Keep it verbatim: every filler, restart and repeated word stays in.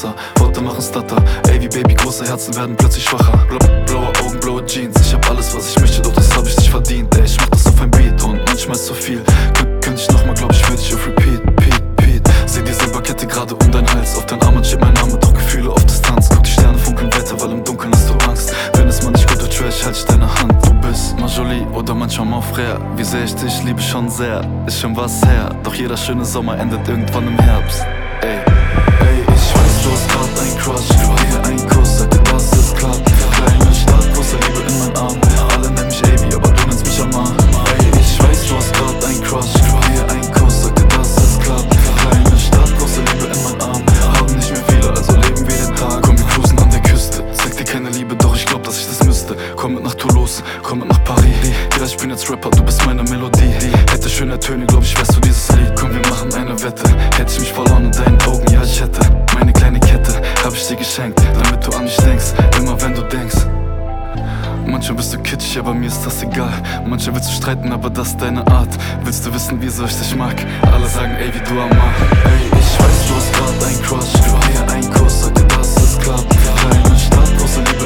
Wasser, Worte machen Stutter. Ey, wie Baby, große Herzen werden plötzlich schwacher. Bla blaue Augen, blaue Jeans, ich hab alles, was ich möchte, doch das hab ich nicht verdient. Ey, ich mach das auf ein Beat und manchmal ist zu viel. Kön könnte ich nochmal, glaub ich, würde ich auf Repeat, Pete, Pete. Seh die Silberkette gerade um dein Hals, auf dein Arm steht mein Name, doch Gefühle auf Distanz. Guck die Sterne funkeln weiter, weil im Dunkeln hast du Angst. Wenn es mal nicht gut wird, Trash, halt ich deine Hand. Du bist mal jolie oder manchmal mon frère. Wie sehr ich dich liebe schon sehr, ist schon was her. Doch jeder schöne Sommer endet irgendwann im Herbst. Ey, ey, ich weiß, du hast grad ein Crush. Hier ein Kuss, sag dir, dass es klappt. Kleine Stadt, große Liebe in meinen Arm. Alle nennen mich Avi, aber du nennst mich Amar. Ey, ich weiß, du hast grad ein Crush. Hier ein Kuss, sag dir, dass es klappt. Kleine Stadt, große Liebe in meinen Arm. Haben nicht mehr viele, also leben wir den Tag. Komm, wir cruisen an der Küste. Zeig dir keine Liebe, doch ich glaub, dass ich das müsste. Komm mit nach Toulouse, komm mit nach Paris. Ja, ich bin jetzt Rapper, du bist meine Melodie. Hätte schöne Töne, glaub ich, wärst du dieses Lied. Komm, wir machen eine Wette. Hätte ich mich verloren in deinen Augen, ja, ich hätte. Meine kleine Kette hab ich dir geschenkt, damit du an mich denkst, immer wenn du denkst. Manchmal bist du kitschig, aber mir ist das egal. Manchmal willst du streiten, aber das ist deine Art. Willst du wissen, wieso ich dich mag? Alle sagen, ey, wie du Amar. Ey, ich weiß, du hast grad ein Crush. Hier ein Kuss, sag dir, dass es klappt. Kleine Stadt, große Liebe